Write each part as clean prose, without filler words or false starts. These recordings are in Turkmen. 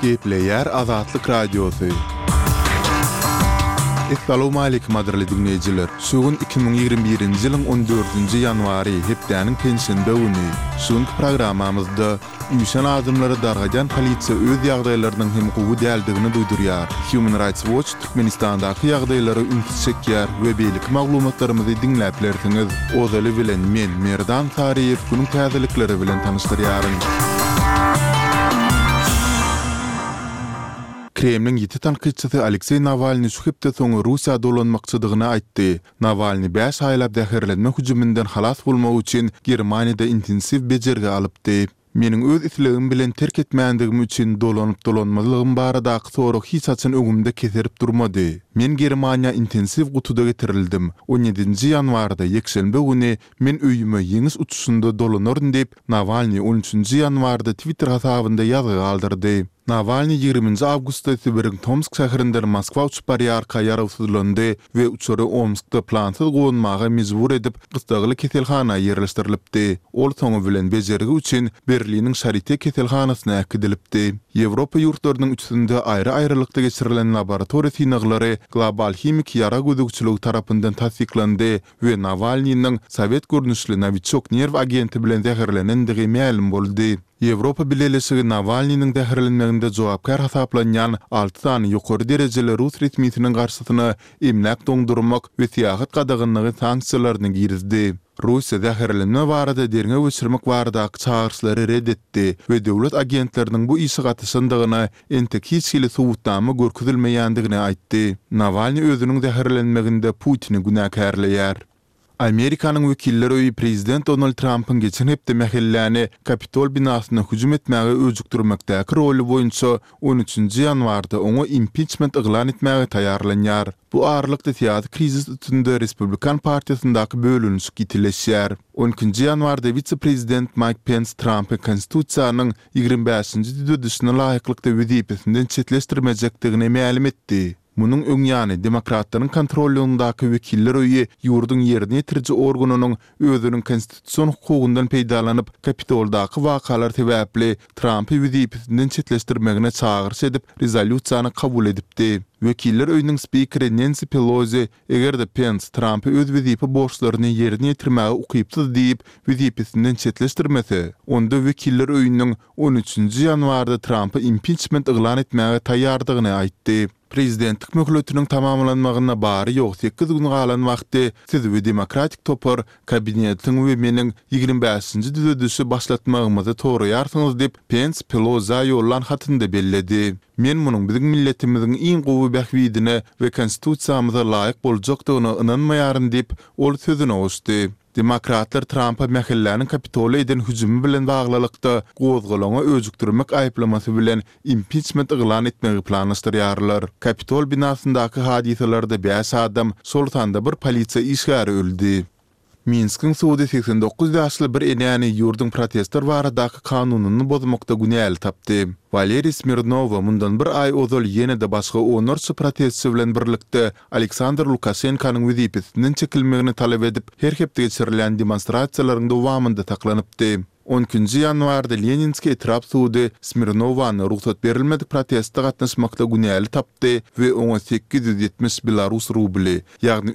Gepleyer Azatlyk Radiosu. Assalamu alaykum adraly dinleyijiler. Şugun 2021-nji ýylyň 14-nji ýanwary hepdäniň pensiýende güni. Şuň programamyzda ýüşen adamlara dargajan polisiýa öz ýagdaýlarynyň hem gowy däldigini duýdurýar. Human Rights Watch Türkmenistandaky ýagdaýlary ünsiz çekýär we beýlik maglumatlarymyzy dinläp berýärsiňiz. Ozaly bilen men Merdan Tariýew günüň täzelikleri bilen tanışdyrýaryn. Kremlin ýeti tanqidçisi Aleksey Navalny şu hepde soňy Russiýa dolanmakçydygyny aýtdy. Navalny 5 aýlap däherlenme hüjümünden halas bolmak üçin Germaniýada intensiv bejerge alypdy. Meniň öz islegim bilen terk etmändigim üçin dolanmazlygym baradaky sorag hiç açan öňümde keserip durmady. Men Germaniýa intensiv gutuda getirildim. 17-nji ýanwarda ýekşembe güni men öýüme ýeňis uçuşunda dolanardym diýip Navalny 13-nji ýanwarda Twitter hasabynda ýazgy galdyrdy. Navalny 20 awgustda Sibirň Tomsk şäherinden Moskwa uçup barýarka ýarawsuzlandy we uçary Omskda plansyz goýulmaga mejbur edip gystagly keselhana ýerleşdirilipdi. Ol soňy bilen bejergi üçin Berliniň Charité keselhanasyna äkidilipdi. Ýewropa ýurtlarynyň üçünde aýry-aýrylykda geçirilen laboratoriýa synaglary global himik ýara gödükçüligi tarapyndan tasdiklandy we Navalnyň Sowet görnüşli Novichok nerw agenti bilen zäherlenendigi ma'lum boldy. Ýewropa bileşigi Navalnyň däherlenmeginde jogapkar hasaplanýan 6 tany ýokary derejeli Rus resmiýetiniň garşysyna emlak doňdurmak we syýasat gadagynlygy sanksiýalaryny girizdi. Russiýa däherlenme barada derňe geçirmek baradaky çağırşlary reddetdi we döwlet agentleriniň bu işi gatysyndygyny entek hiç hili subutdamy görkezilmeýändigini aýtdy. Navalny özüniň däherlenmeginde Putini günäkärleýär. Amerikanyň wekilleri prezident Donald Trump'ın geçen hepde mähelläni Kapitol binasyna hüjüm etmäge öjükdirmekdäki roli boýunça 13-nji ýanwarda oňa impeachment yglan etmäge taýýarlanýar. Bu aralykda siýasy krizis üstünde Respublikan partiýasyndaky bölünüş gitileşýär. 12-nji ýanwarda vice-prezident Mike Pence Trump'y konstitusiýanyň 25-nji düdüşine laýyklykda wezipesinden çetleşdirmejekdigini ma'lum etdi. Munun öňýany demokratlaryň kontrolündaky wekiller öýi ýurdun ýerini ýetiriji organynyň özüniň konstitusiýon hukugundan peýdalanyp Kapitoldaky wakalar sebäpli Trump'y wezipesinden çetleşdirmegine çağırş edip rezolýusiýany kabul edipdi. Wekiller öýüniň spikeri Nancy Pelosi egerde Pence Trump'y öz wezipe borçlaryny ýerine ýetirmäge ukypdy diýip wezipesinden çetleşdirmese, onda wekiller öýüniň 13-nji ýanwarda Trump'y impeachment yglan etmäge taýýardygyny aýtdy. Prezidentlik möhletiniň tamamlanmagyna bary ýok 8 gün galan wagty siz we demokratik topar kabinetiň we meniň 25-nji düzedişi başlatmagymyzy toraýarsyňyz diýip Pence Pelosi ýollan hatynda belledi. Men munyň biziň milletimiziň iň gowy bähwidine we konstitusiýamyza laýyk boljakdygyna inanmaýaryn diýip ol sözüne goşdy. Demokratlar Trump'a mähelläniň Kapitol'a eden hüjümi bilen baglylykda gozgalaňa öjükdirmek aýplamasy bilen impeachment yglan etmegi planlaşdyrýarlar. Kapitol binasyndaky hadiselerde 5 adam, soltanda bir polisiýa işgäri öldü. Minsk'in suudi 89 ýaşly bir enäni ýurdun protestler baradaky kanunyny bozmakda günäl tapdy. Valeri Smirnova mundan bir ay ozal ýene-de başga 14 protestçi bilen birlikde Aleksandr Lukashenkanyň wezipesinden çekilmegini talap edip her hepde geçirilen demonstrasiýalaryň dowamynda taklanypdy. 12-nji ýanwarda Leninski etrap suudi Smirnovany ruhsat berilmedik protestde gatnaşmakda günäli tapdy we oňa 870 Belarus rubli, ýagny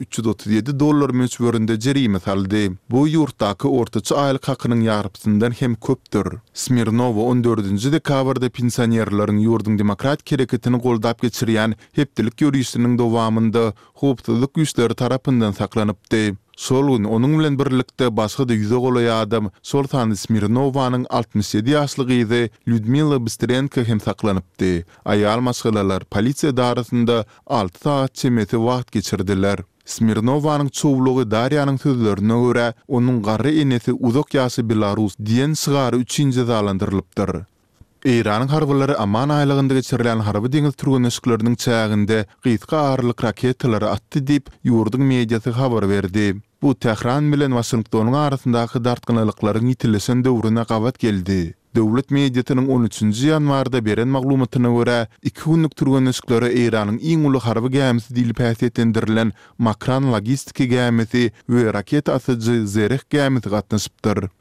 $337 möçberinde jerime saldy. Bu ýurtdaky ortaça aýlyk hakynyň ýarpysyndan hem köpdür. Smirnova 14-nji dekabrda pensionerlaryň ýurdun demokratik hereketini goldap geçirýän hepdelik ýürüýüşiniň dowamynda howpsuzlyk güýçleri tarapyndan saklanypdy. Sol gün onun bilen birlikde başga da ýüze golaý adam Soltan Smirnovanyň 67 ýaşly gyzy Lyudmila Bystrenko hem saklanypdy. Aýal maşgalalar polisiýa darasynda 6 saat çemeti wagt geçirdiler. Smirnovanyň çowlugy Darýanyň sözlerine görä onuň garry enesi uzak ýaşy Belarus diýen sygary 3-nji jazalandyrylypdyr. Iranyň harbylary Aman aýlygynda geçirilen harby deňiz türgenişikleriniň çäginde gysga arlyk raketalary atdy diýip ýurdun mediasy habar berdi. Bu Tehran bilen Washingtonyň arasyndaky dartgynylyklaryň ýitilesen döwrüne gabat geldi. Döwlet mediasynyň 13-nji ýanwarda beren maglumatyna görä 2 günlük türgenişikleri Iranyň iň uly harby gemisi diýilip häsiýetlendirilen Makran logistiki gemisi we raket atyjy Zereh gemisi gatnaşypdyr.